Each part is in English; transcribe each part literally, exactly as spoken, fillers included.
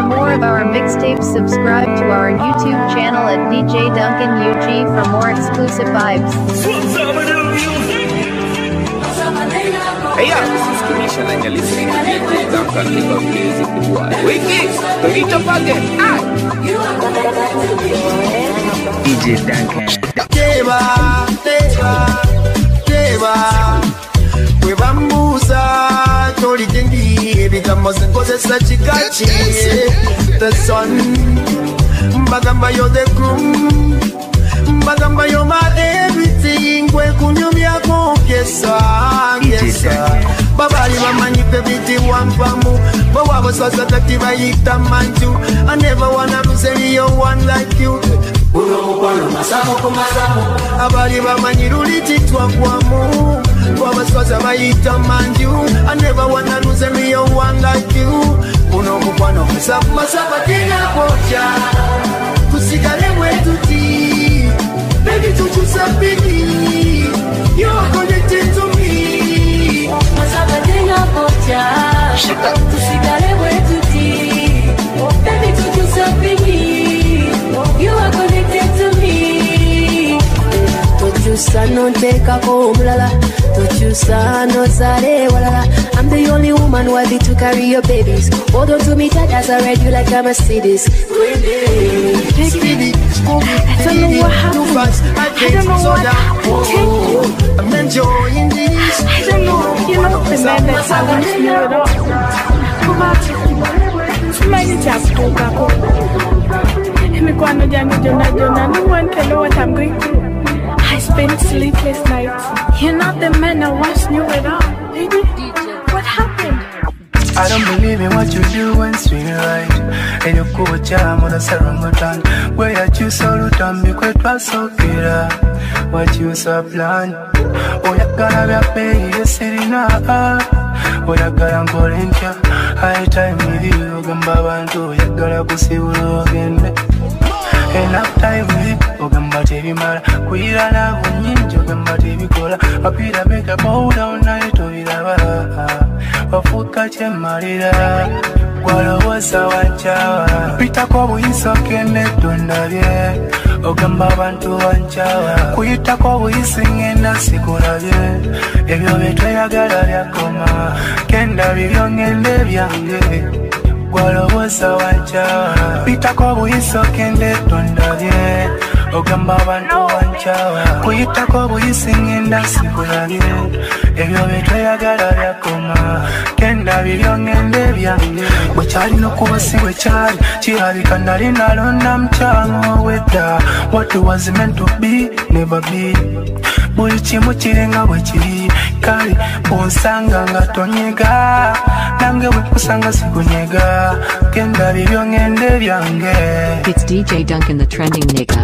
more of our mixtapes, subscribe to our YouTube channel at D J Duncan U G for more exclusive vibes. Hey yo, this is Kamisha and you're listening to D J Duncan Live Up Music with Why. Wiki, turn it up again. Ah. D J Duncan. Deva, Deva, Deva. We bambuza, tori kendi, become kozesa chikachi. The sun, mbagamba yo the groom, mbagamba yo my everything. Kwe kunyumya kukesa, kesa. Babali wamanyi pebiti wampamu, bawa baswasa takiba yita manju. I never wanna lose anyone like you. Uno mukwano masamu kumasamu, abali wamanyi luliti twakwamu. I never wanna lose a real one like you. Uno mukwano masamu masamu tina kocha. Kusigale wetu ti, baby tuju sabini. You're connected to me. Masamu tina kocha. Kusigale wetu ti, baby tuju sabini. You are connected to me. Tochusa no take a comlala. Tochusa no sare walala. I'm the only woman worthy to carry your babies. Hold on to me tight as I ride you like a Mercedes. Speedy, I don't know what happened. I don't know what happened. I'm enjoying this. I don't know. You know the man that's having to know it all. Come on. Somebody just spoke up. No one can know what I'm going through. I spent sleepless nights. You're not the man I once knew at all, baby. What happened? I don't believe in what you do when swing right. And you go jam on a sarangotan. Where you choose all the time, you quite pass so kira. What you so plan? Oh, you gotta be paying the city now. Oh, you gotta go in here. High time with you, Gambabanto. You gotta go see you again. Enough time with it, Ogamba T V Mara, Quirana, Ninja, Ogamba T V Cola, a Pita make a bow down night to Villa, a food catch and Marida, Guala was our chawa, Pita Cobo is a Kenneth Donavie, Ogamba Bantu and Chawa, Quita Cobo is singing a Sikura, if you betray a gallery, Coma, Kenda be young and live young. Guala was our chawa, Pita Cobo is a Kenneth Donavie, Ogamba Bantu and Chawa, Quita Cobo is singing a Sikura, if you betray a gallery, Coma, Kenda be young and live young. But I no Kosi with Charlie, Chiari Canarina, Londam Chamo with her. What was meant to be, never be. Bulichimu chirenga wechiri, Kari, Ponsanga, Tonyega, Nange Wipusanga Sikunyega, Kenda be young and live young. It's D J Duncan, the trending nigga.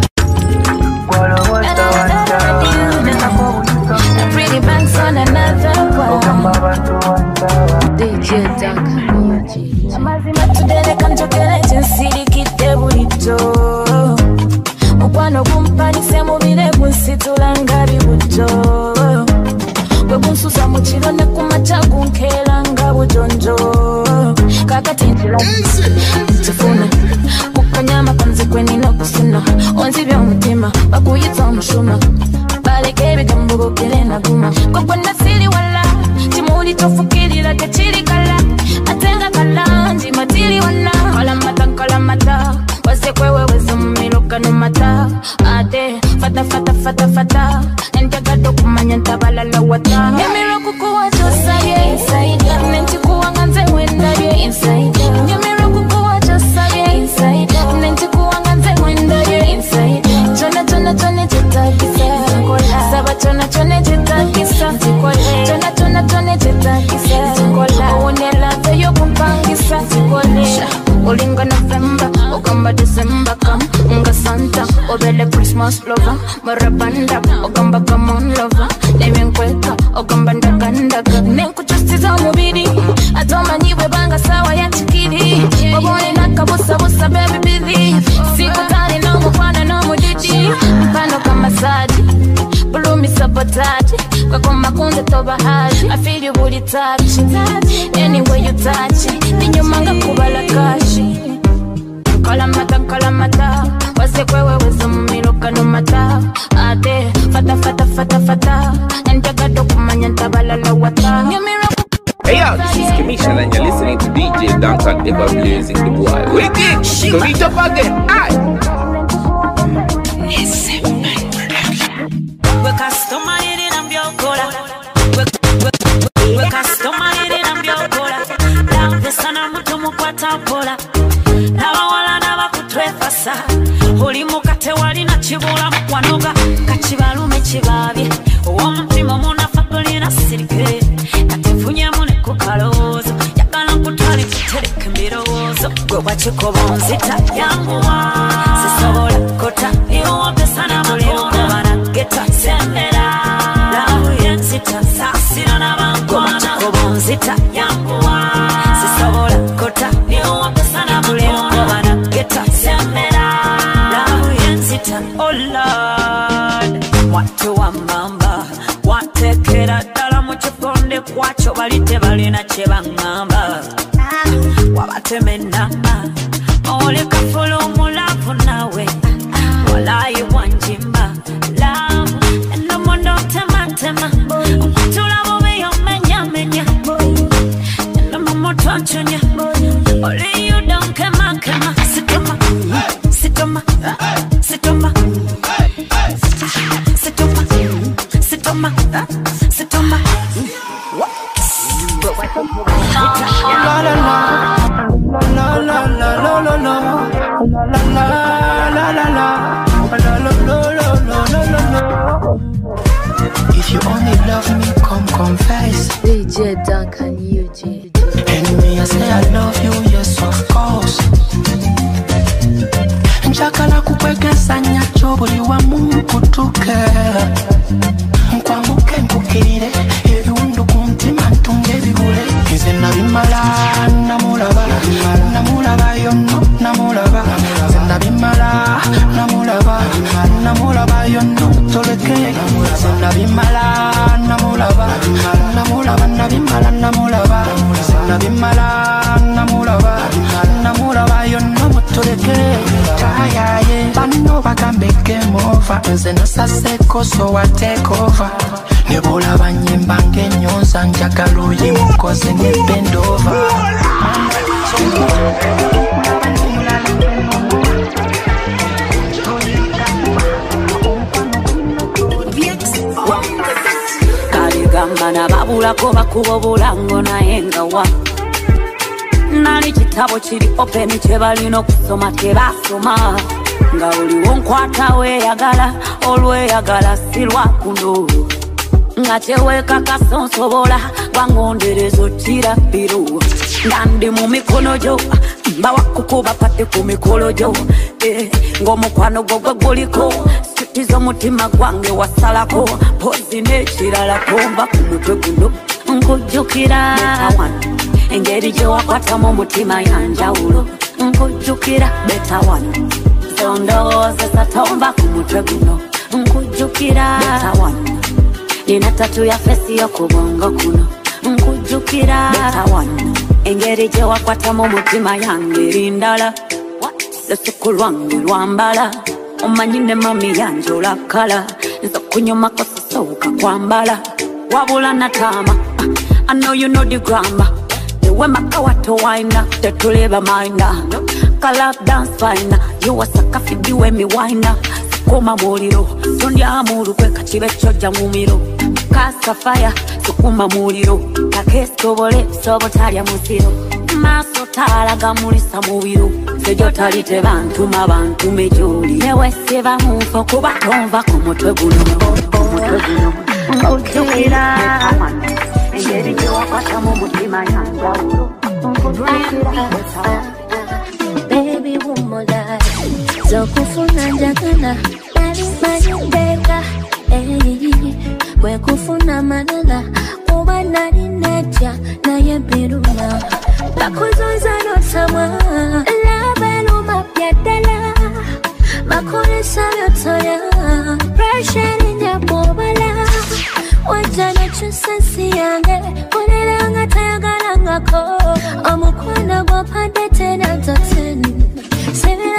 A pretty banks on another one. D J Duncan. Amazima tudele kanjokele chinsiri kite burito. Mukwano kumpani semu bile kunsitulanga bibuto. Gwe kunsusa muchiro ne kumachagu nkelanga bujonjo. Kakati njila tifuna kukanyama kanzikweni no kusuna. Onzi bya mutima bakuyitsa omushuma. Baleke bigambo kele na guma. Kwa nasiri wala chimuli tofukirira kachiri kala. Atenga kala nji matiri wana. Kala mata kala mata. Wase kwewe weze mumiruka no mata. Ate fata fata fata fata. Entaka dokumanya ntabala la wata. Nyamiro kukuwa josa ye inside. Nenti kuwa nganze wenda ye inside. Nyamiro kukuwa josa ye inside. Nenti kuwa nganze wenda ye inside. Chona chona chona cheta kisa. Saba chona chona cheta kisa. Chona chona chona cheta kisa. Uonela teyo kumpangisa. Olinga November, Ogamba December come. Unga Santa, Obele Christmas lover. Marabanda, Ogamba come on lover. Name kweka, Ogamba ndagandaga. Nenku justiza mubidi. Atoma niwe banga sawa ya chikidi. Obone nakabusa busa baby busy. Siku tani no mukwana no mudidi. Mpano kama sadi, bulumi sabotage. Kwa koma kunde toba haji. I feel you booty touch. Anyway you touch it. Ninyo manga kubala kashi. Kalamata, kalamata. Wase kwewe wezo mumiruka no mata. Ate, fata, fata, fata, fata. Njaga dokumanya ntabala la wata. Hey yo, this is Kamisha and you're listening to D J Duncan ever blazing the boy. Wicked! So meet up again. Aye! We customer in ambiokola. We customer in ambiokola. La pesana mutu mukwata pola. Na wala na bakutwefasa. Oli mukate wali na chibula mkwanoga. Kachibalume chibabye. Owa mutima muna fabulina sirike. Katefunye mune kukalozo. Yakala nkutwali kutereke mbirozo. Gwe wachikobo nzita yanguwa. Sisobola kota. Iwa pesana mutu geta sembera lawu yenzita sasira nabangwana kobonzita yanguwa sisobola kota niwo pesana mulengo bana geta sembera lawu yenzita oh Lord watu wa mamba watekera dala mu kiponde kwacho balite balina kye bangamba wabatemenamba ole kafulu mulavu nawe walayi wanjimba tema tula bobe yo menya menya na mama twanchonya only you don't come on come on sitoma sitoma sitoma sitoma sitoma sitoma la la la la la la la la la la la la la. If you only love me, come confess. D J Duncan U G. And me, I say I love you, yes of course. Njakala kukwegesa nyacho buli wa Mungu tuke. Nkwamuke nkukirire ebiwundu ku mutima ntunge bibule. Nze nabimala namulaba namulaba yonno namulaba. Nze nabimala namulaba namulaba yonno toleke. Nze nabimala namulaba namulaba nabimala namulaba. Nze nabimala namulaba namulaba yonno mutoleke. Tayaye bano bagambe game over. Nze nasaseko so I take over. Nebola banyimba ngenyonza njagala oyimukoze ne bend over. Kaligamba na babulako bakuba bulango naye nga wa nali kitabo kiri open kye balina okusoma tebasoma nga oliwo nkwata weeyagala olweyagala silwa kuno nga kyeweka kasonsobola wangondereza otira biru ndandi mu mikono gyo mbawa kukuba pate ku mikolo gyo eh, ng'omukwano gwo gwe guliko siti z'omutima gwange wasalako pozi n'ekirala komba ku mutwe guno nkujjukira engeri gye wakwatamu omutima yanjawulo nkujjukira beta wano zondowoozesa tomba ku mutwe guno nkujjukira beta wano nina tatu ya fesi yo ku bwongo kuno nkujjukira beta wano engeri gye wakwatamu omutima yange erindala lusuku lwange lwambala omanyi ne mami yange olakala nza okunyumako sisowuka kwambala wabula natama I know you know the grammar the way makawato wina tetuleba minda kala dance fine you was a coffee the way me wina sukuma muliro sondya mulukwe kachibe choja mumiro kasa fire sukuma muliro kakestobole sobo talya musiro maso talaga mulisa mubiro sejo talite bantu mabantu mejoli newe seba mufo kuba tomva ku mutwe guno mutwe guno okukira engeri gye wakwatamu mutima yanjawulo baby womola zokufuna njagala nalimanyibeka kwekufuna manala kuba nali netya naye biruna bakuzoza notamwa labeluma byaddala bakolesa byotoya pressure nyabobala wajana chusensi yange kuleranga tayagalangako omukwano gwopadde tena toteni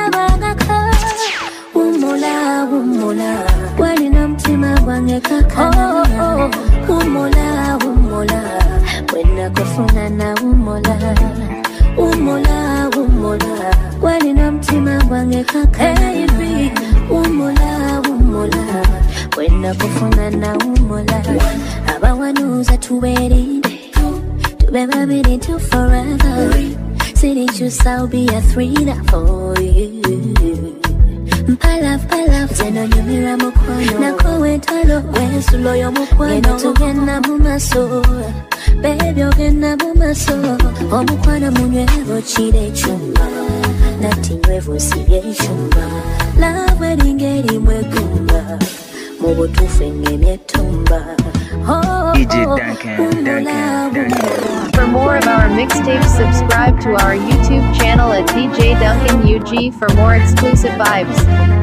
nakufuna naumula abawanuza tuberinde tube babiri to forever. City juice, I'll be a three now for you. Mpala mpala zeno nyumira mukwano nakowe talo wesulo yo mukwano geno tugenda mumaso baby ogenda mumaso omukwano munywevo chire chumba nati nywevo siye chumba love ringeri mwegumba mubutufe ngemyetumba D J Duncan, Duncan, Duncan. For more of our mixtapes, subscribe to our YouTube channel at D J Duncan U G for more exclusive vibes.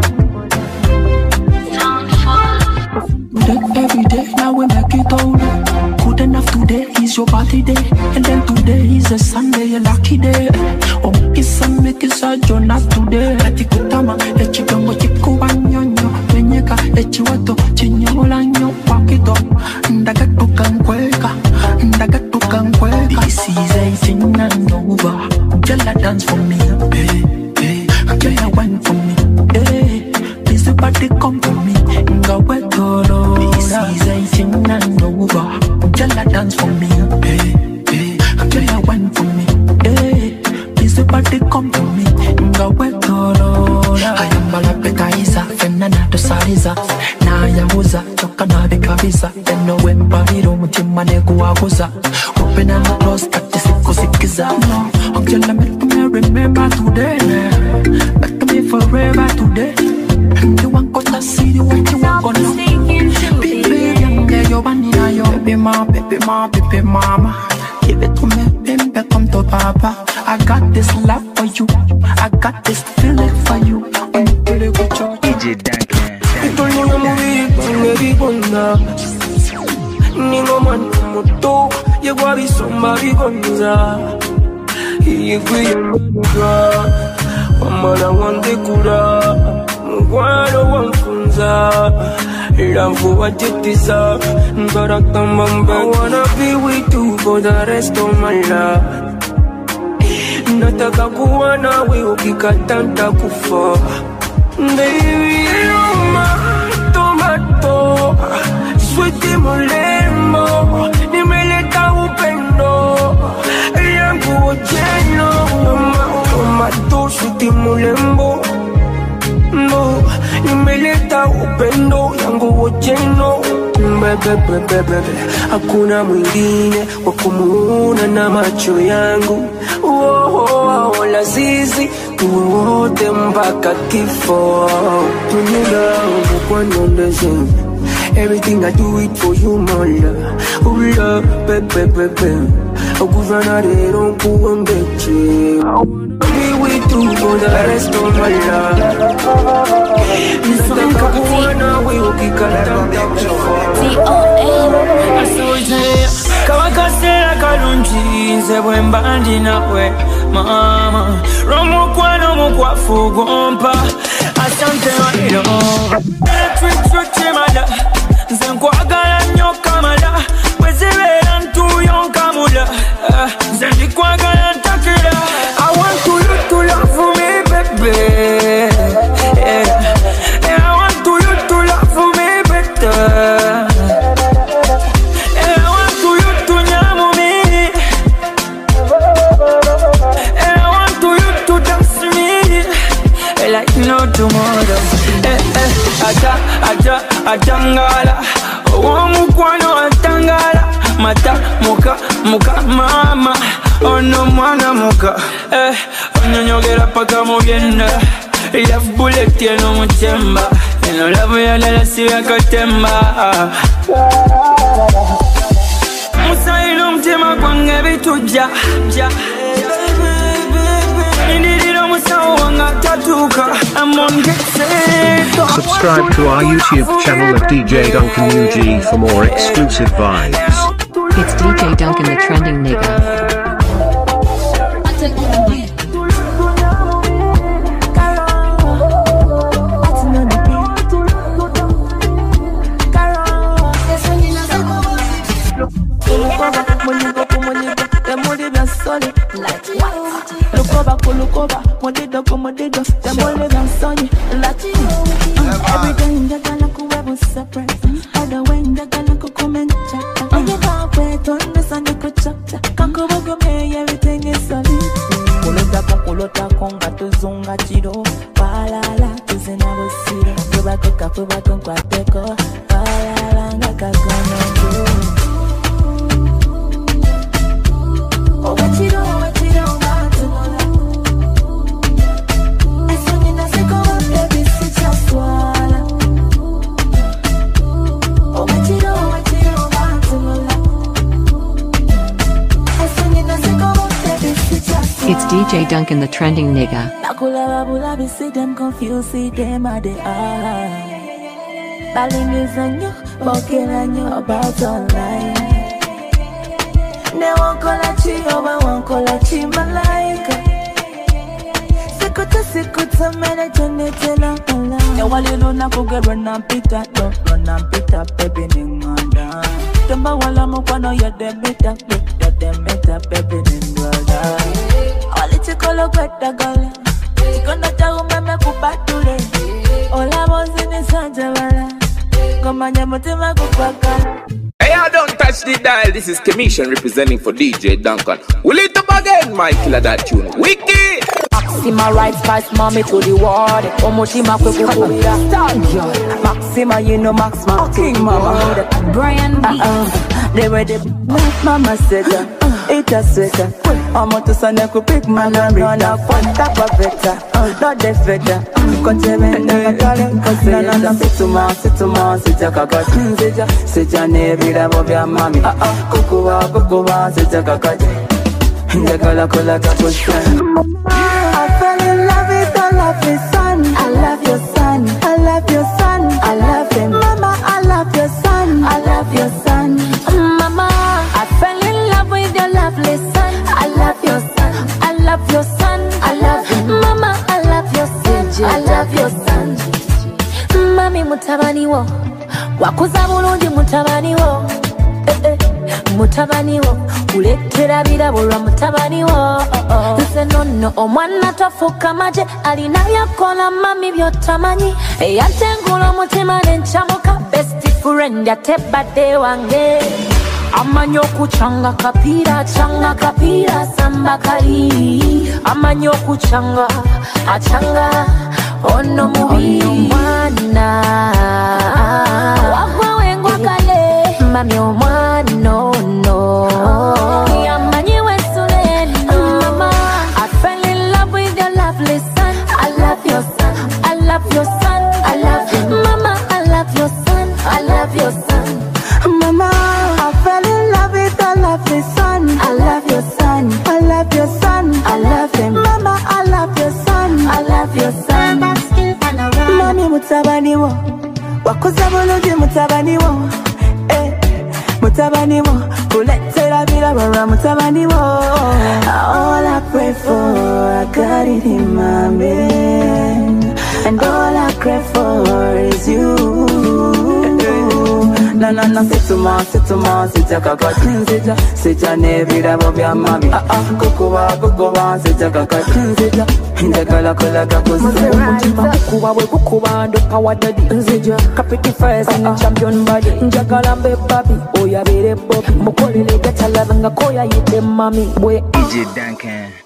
Every day, now we make it all. Good enough today is your party day, and then today is a Sunday, a lucky day. Oh, it's a make it a Jonah today. Atikutama, echigango chikubanyo, wenyeka, echiwato, chinyolanyo, pakito, ndagatukankweka, ndagatukankweka. This is a thing and over. Girl, dance for me, hey, hey. Girl, wine for me, hey. This party come to me, nga wetolo. This is a thing and over. Girl, dance for me, hey, hey. Girl, wine for me, hey. This party come to me, nga wetolo. I am malapetaiza, fenana to sariza. Na yahuza, choka na bikabisa. Eno wembariro, mutima neguaguza. Open and close, tatisiku sikiza. No, until I make me remember today. Make me forever today. You want to see what you want to know. Baby, young you want it, yo. Baby, mama, baby, mama, baby, mama. Give it to me, baby, come to papa. I got this love for you. I got this feeling for you. When you feel it with your D J Duncan. Ito nyo na muli, nilibona. Ningo man moto, yegwa bisomba bigonza. Yegwe yamura, wamana wande kura. Mugwalo wanfunza, ilavu wajetiza. Ngarakamba mbe, I wanna be with you for the rest of my life. Nataka kuwa nawe ukikata nitakufa. Baby, you're my tomato, sweet mulembo, nimeleta upendo yangu ojeno. Tomato, sweet mulembo, no, nimeleta upendo yangu ojeno. Bebe, bebe, bebe, hakuna mwingine wa kumuona na macho yangu. Oh, oh, oh, lazizi tuwe wote mpaka kifo. Tunila kwa nyondeze, everything I do it for you, my love. Oh love, bebe, bebe, akuvana rero nkuongeche. Be with you for the rest of my life. Nisaka kuwana we ukikata T O A Asoje Kawakasera kalunji Nze bwembandi nawe Mama Romo kwa nomo kwa fugompa Asante wailo Trick trick chimala Nze nkwagala nyoka mala Wezibera ntuyo nkamula Nze ndikwagala ntakira I want to you to love me baby, yeah. And I want to you to love me better, and I want to you to nyamu me, and I want to you to dance me like no tomorrow. Eh eh, aja aja ajangala, owamu kwano atangala, mata muka muka mama, ono mwana muka, eh onyonyogera paka mubyenda. Love bullet yeno muchemba, eno love yalala siya katemba. Musailo mtema kwange bituja, ja. Nindiro musawo wanga tatuka, I'm on get set. Subscribe to our YouTube channel at D J Duncan U G for more exclusive vibes. It's D J Duncan the trending nigga. Like what? Look over, look over, modido como dido, te mole dan sonho, latino. Every day you're gonna go ever separate. katuzunga chiro palala tuzina busiro tubako kapubako kwateko palala ngakakono oh wachiro wachiro watumola esonye naseko baby sichaswala oh wachiro wachiro watumola esonye naseko baby sichaswala. It's D J Duncan, the trending nigga. Nakula bula be see them confused, see them at the eye. Balingizanyo, bokeranyo about online. Ne wankola chi, oba wankola chi malaika. Sikuta sikuta mene jone tena online. Ya wali luna kuge run and pita, no run and pita, baby ninganda. Tumba wala mukwano ya demita, ya demita, baby ninganda. Wali chikolo kweta gala, chikono cha umeme kupatule. Ola bozi ni sanja wala, komanya mutima kupaka. Hey, I don't touch the dial. This is Commission representing for D J Duncan. Will it up again, my killer that tune. Wiki! Maxima rights pass mommy to the world. Omotima kweku kubira. Maxima, you know Maxima. King mama. Brian B. They were the black mama said it a sweater. Omo to sane ku pick man and run up on top of it. Not the feather. Kote benda kale kose. Na na na situma situma sija kakaji. Sija sija ne vida bobya mami. Kukuwa kukuwa sija kakaji. Njagala kola kapushwa. I fell in love with the lovely son. I love your son. I love your son. I love him. Mama, I love your son. I love your son. Mama, I fell in love with your lovely son. I love your son. I love your son. I love him. Mama, I love your son. I love your son. Mami mutabani wo, wakuza bulungi mutabani wo. Eh eh, mutabani wo, uletera birabo lwa mutabani wo. Nze nonno omwana tofuka maje alina byakola mami byotamanyi. Eyatengula omutima nenchamuka best friend yatebadde wange. Amanyo kuchanga kapira, changa kapira, samba kali. Amanyo kuchanga, achanga, ono mubi. Ono mwana, wagwa wengwa kale. Mami omwana, no, no. Yamanyi wesuleni. Mama, I fell in love with your lovely son. I love your son. I love your son. I love him. Mama, I love your son. I love your son. Mama, I fell in love with a lovely son. I love your son. I love your son. I love him. Mama, I love your son. I love your son. Mami mutabani wo, wakuza bulungi mutabani wo. Eh, mutabani wo, kuletera birabo mutabani wo. All I pray for, I got it in my bed, and all I cry for is you. Na na na situma situma sija kakati sija sija ne birabo bya mami kukuwa kukuwa sija kakati sija ndagala kola kakuzi kuba we kukuba ndo power daddy nzija kapiti first and champion body njagala mbe baby oya bere bobby mukolele gata love nga koya yite mami we D J Duncan.